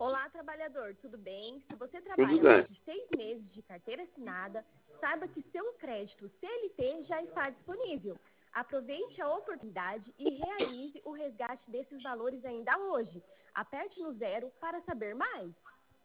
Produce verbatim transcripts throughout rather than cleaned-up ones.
Olá, trabalhador, tudo bem? Se você Tudo trabalha bem. mais de seis meses de carteira assinada, saiba que seu crédito C L T já está disponível. Aproveite a oportunidade e realize o resgate desses valores ainda hoje. Aperte no zero para saber mais.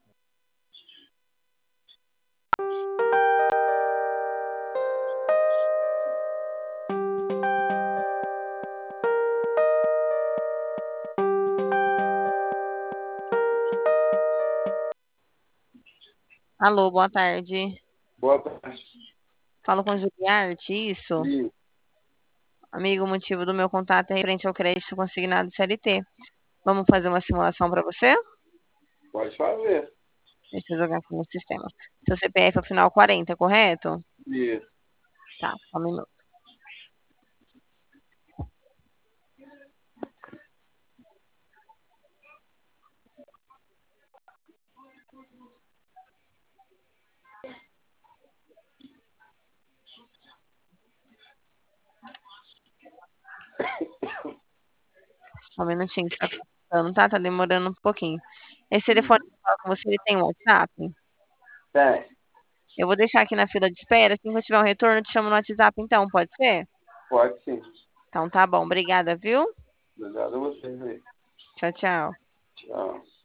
Alô, boa tarde. Boa tarde. Falo com Juliarte, isso? Sim, Amigo, o motivo do meu contato é referente ao crédito consignado C L T. Vamos fazer uma simulação para você? pode fazer. Deixa eu jogar aqui no sistema. Seu C P F é o final quarenta, correto? Isso. Tá, só um minuto. Só um minutinho que tá passando, tá? Tá demorando um pouquinho. Esse telefone que eu falo com você, ele tem um WhatsApp? Tem. Eu vou deixar aqui na fila de espera. Assim que eu tiver um retorno, eu te chamo no WhatsApp então, pode ser? Pode sim. Então tá bom, obrigada, viu? Obrigado a vocês aí. Tchau, tchau. Tchau.